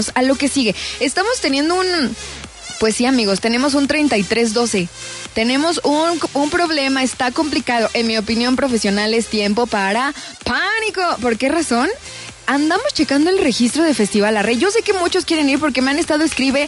a lo que sigue. Estamos teniendo pues sí, amigos, tenemos un 3312. Tenemos un problema, está complicado. En mi opinión profesional es tiempo para pánico. ¿Por qué razón? Andamos checando el registro de Festival Arre. Yo sé que muchos quieren ir porque me han estado escribe.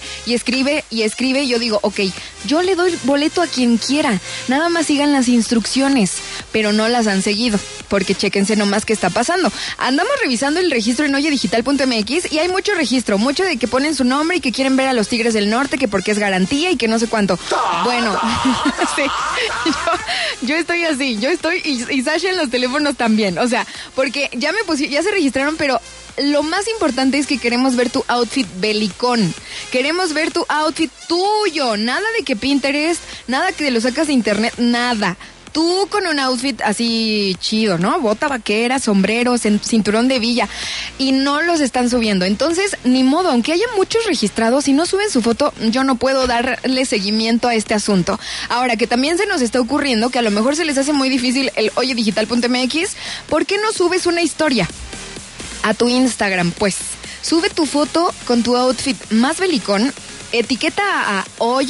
Y yo digo, ok, yo le doy boleto a quien quiera. Nada más sigan las instrucciones, pero no las han seguido. Porque chéquense nomás qué está pasando. Andamos revisando el registro en oyedigital.mx y hay mucho registro, mucho de que ponen su nombre y que quieren ver a los Tigres del Norte, que porque es garantía y que no sé cuánto. Bueno, sí, yo estoy así, y Sasha en los teléfonos también. O sea, porque ya se registraron, pero lo más importante es que queremos ver tu outfit belicón. Queremos ver tu outfit tuyo. Nada de que Pinterest, nada que lo sacas de internet, nada. Tú con un outfit así chido, ¿no? Bota vaquera, sombrero, cinturón de villa. Y no los están subiendo. Entonces, ni modo, aunque haya muchos registrados, si no suben su foto, yo no puedo darle seguimiento a este asunto. Ahora, que también se nos está ocurriendo que a lo mejor se les hace muy difícil el oyedigital.mx, ¿por qué no subes una historia a tu Instagram? Pues, sube tu foto con tu outfit más belicón, etiqueta a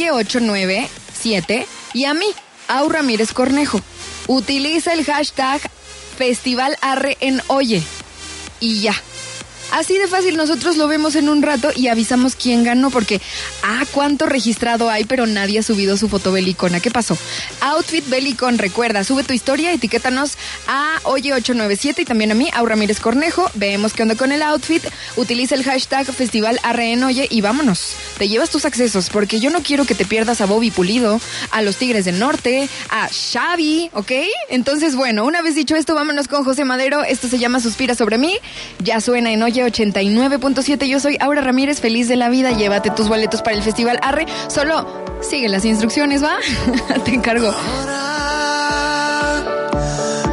Oye897 y a mí, Au Ramírez Cornejo. Utiliza el hashtag Festival Arre en Oye. Y ya. Así de fácil, nosotros lo vemos en un rato y avisamos quién ganó, porque cuánto registrado hay, pero nadie ha subido su foto belicona. ¿Qué pasó? Outfit belicón, recuerda, sube tu historia, etiquétanos a Oye897 y también a mí, Au Ramírez Cornejo. Vemos qué onda con el outfit, utiliza el hashtag Festival Arre en Oye y vámonos. Te llevas tus accesos, porque yo no quiero que te pierdas a Bobby Pulido, a los Tigres del Norte, a Xavi, ¿ok? Entonces, bueno, una vez dicho esto, vámonos con José Madero. Esto se llama Suspira sobre mí. Ya suena en Oye 89.7. Yo soy Aura Ramírez, feliz de la vida. Llévate tus boletos para el Festival Arre. Solo sigue las instrucciones, ¿va? Te encargo.